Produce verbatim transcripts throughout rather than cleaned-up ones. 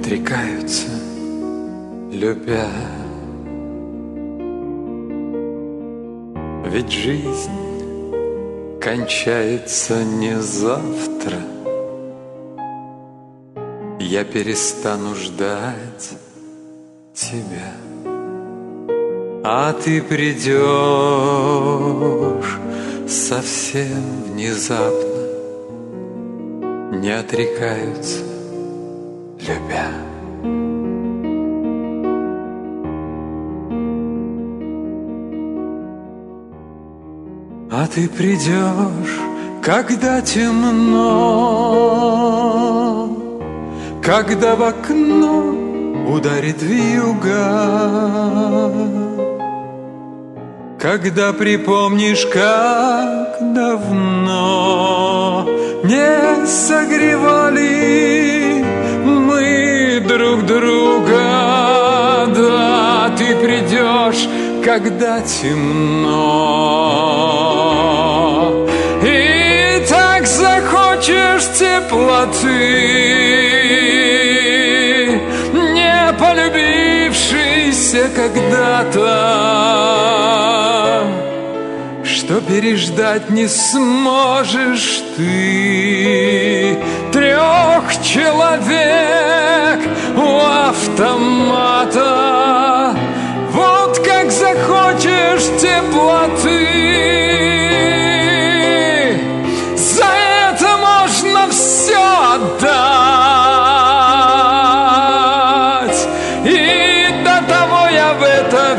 отрекаются, любя. Ведь жизнь кончается не завтра. Я перестану ждать тебя, а ты придешь совсем внезапно. Не отрекаются, любя. А ты придешь, когда темно, когда в окно ударит вьюга, когда припомнишь, как давно не согревали мы друг друга. Да, ты придешь, когда темно, и так захочешь теплоты, не полюбившейся когда-то, что переждать не сможешь ты. Трех человек у автомата, вот как захочешь теплоты, за это можно все отдать. И до того я в это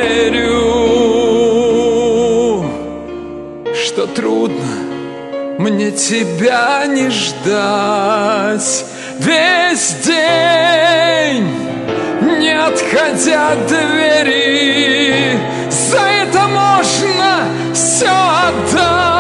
верю, что трудно мне тебя не ждать весь день, не отходя от двери. За это можно все отдать.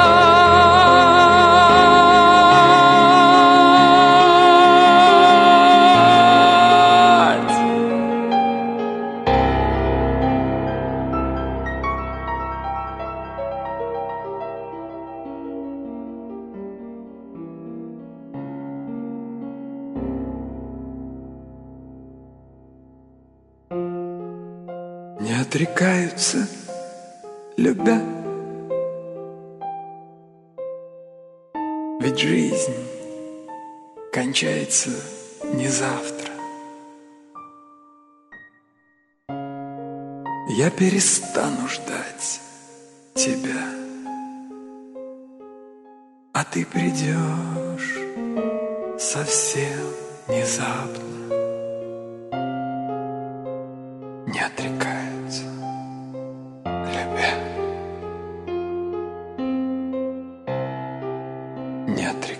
Не отрекаются, любя. Ведь жизнь кончается не завтра. Я перестану ждать тебя, а ты придешь совсем внезапно. Не отрекаются, любя. Не отрекаются.